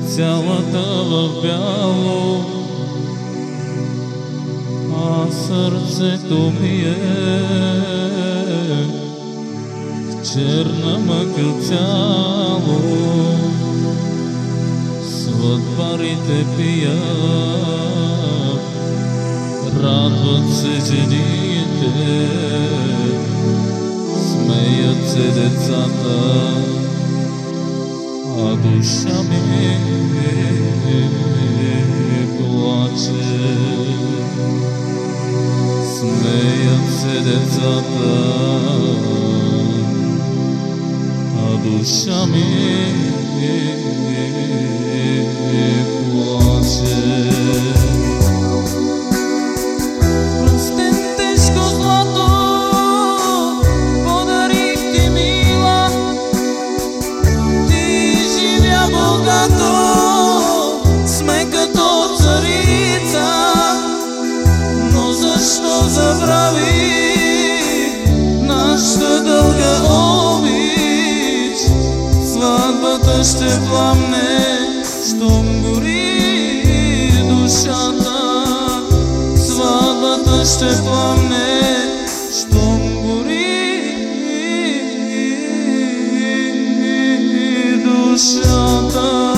цялата в бяло, а сърцето ми е в черна мъка цяло. Сватбарите пият, радват се жените, смеят се децата, а душа ми плаче. Смеят се децата, а душа ми плаче. Простен тежко злато подарихте, мила, ти живя богато, сме като царица, но защо забрави нашата дълга обич? Сватбата ще пламне, щом гори душата. Сватбата ще пламне, щом гори душата.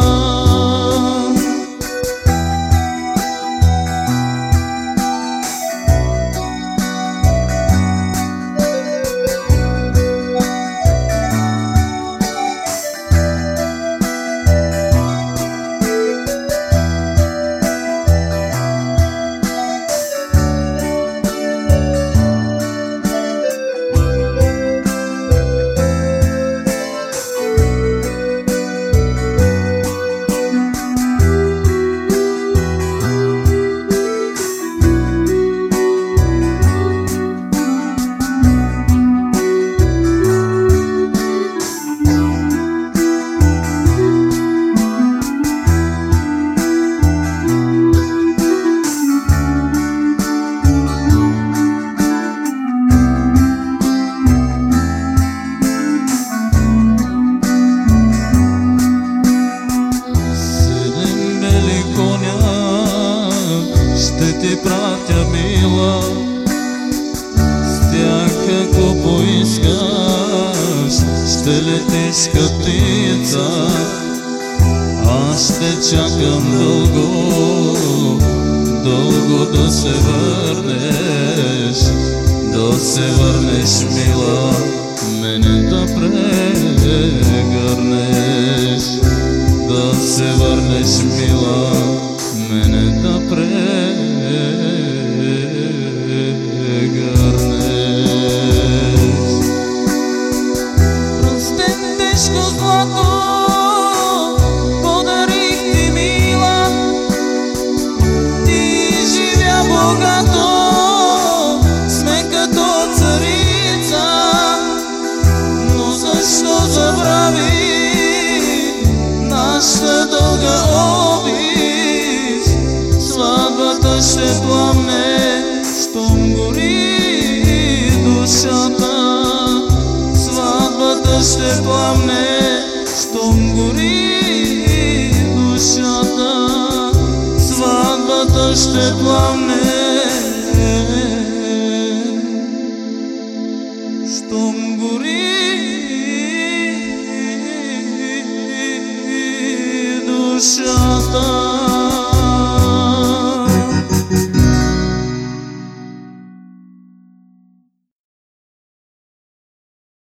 Ще ти пратя, мила, с тях ако поискаш, ще летиш като птица. Аз ще чакам дълго, дълго да се върнеш, мила, мене да прегърнеш, да се върнеш, мила, мене да прегърнеш. Простен тежко злато подарихте, мила, ти живя богато, сме като царица, но защо забрави нашата дълга обич? Сватбата ще пламне, щом гори душата. Сватбата ще пламне, щом гори душата. Сватбата ще пламне, щом гори душата.